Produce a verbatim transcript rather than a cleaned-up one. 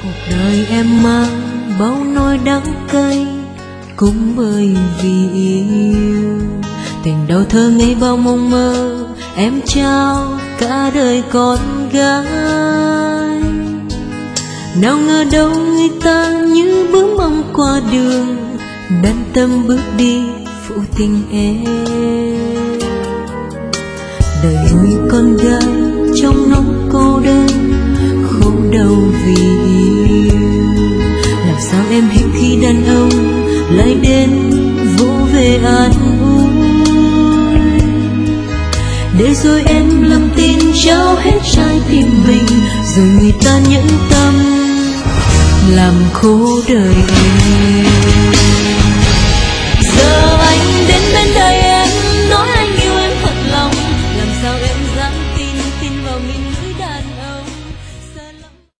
đời em mang bao nỗi đắng cay, cũng bởi vì yêu. Tình đầu thơ ngây bao mộng mơ, em trao cả đời con gái. Nào ngờ đâu người ta như bướm mong qua đường, đan tâm bước đi phụ tình em. Đời người con gái trong nỗi cô đơn, khổ đau vì yêu. Làm sao em hết khi đàn ông lại đến vỗ về an ủi, để rồi em lầm tin trao hết trái tim mình, rồi người ta nhẫn tâm làm khổ đời em.